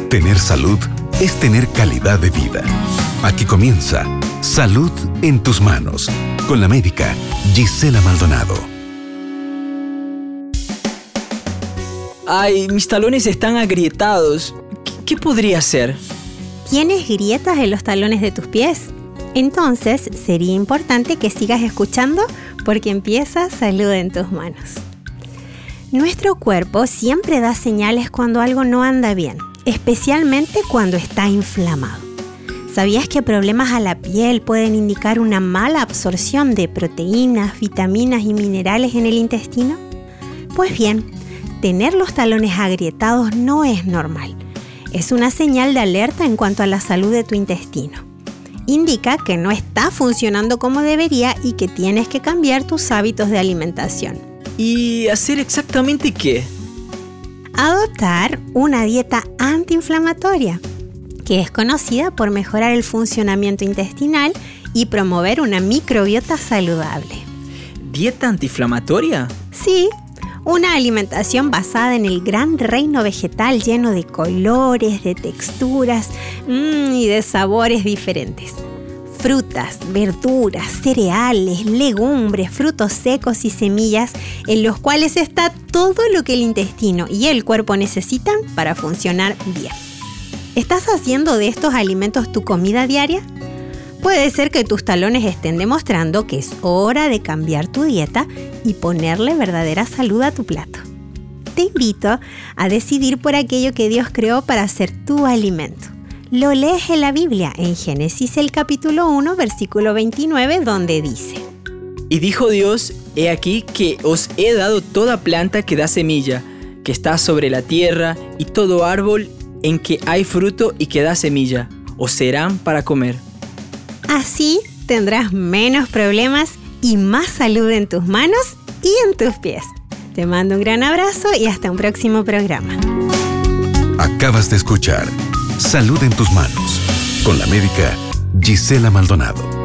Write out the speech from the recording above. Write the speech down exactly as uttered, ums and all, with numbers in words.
Tener salud es tener calidad de vida. Aquí comienza Salud en tus manos, con la médica Gisela Maldonado. Ay, mis talones están agrietados. ¿Qué, qué podría hacer? ¿Tienes grietas en los talones de tus pies? Entonces sería importante que sigas escuchando porque empieza Salud en tus manos. Nuestro cuerpo siempre da señales cuando algo no anda bien, especialmente cuando está inflamado. ¿Sabías que problemas a la piel pueden indicar una mala absorción de proteínas, vitaminas y minerales en el intestino? Pues bien, tener los talones agrietados no es normal. Es una señal de alerta en cuanto a la salud de tu intestino. Indica que no está funcionando como debería y que tienes que cambiar tus hábitos de alimentación. ¿Y hacer exactamente qué? Adoptar una dieta antiinflamatoria, que es conocida por mejorar el funcionamiento intestinal y promover una microbiota saludable. ¿Dieta antiinflamatoria? Sí, una alimentación basada en el gran reino vegetal lleno de colores, de texturas mmm, y de sabores diferentes. Frutas, verduras, cereales, legumbres, frutos secos y semillas en los cuales está todo lo que el intestino y el cuerpo necesitan para funcionar bien. ¿Estás haciendo de estos alimentos tu comida diaria? Puede ser que tus talones estén demostrando que es hora de cambiar tu dieta y ponerle verdadera salud a tu plato. Te invito a decidir por aquello que Dios creó para ser tu alimento. Lo lees en la Biblia, en Génesis el capítulo uno, versículo veintinueve, donde dice: Y dijo Dios, he aquí que os he dado toda planta que da semilla, que está sobre la tierra, y todo árbol en que hay fruto y que da semilla, os serán para comer. Así tendrás menos problemas y más salud en tus manos y en tus pies. Te mando un gran abrazo y hasta un próximo programa. Acabas de escuchar Salud en tus manos, con la médica Gisela Maldonado.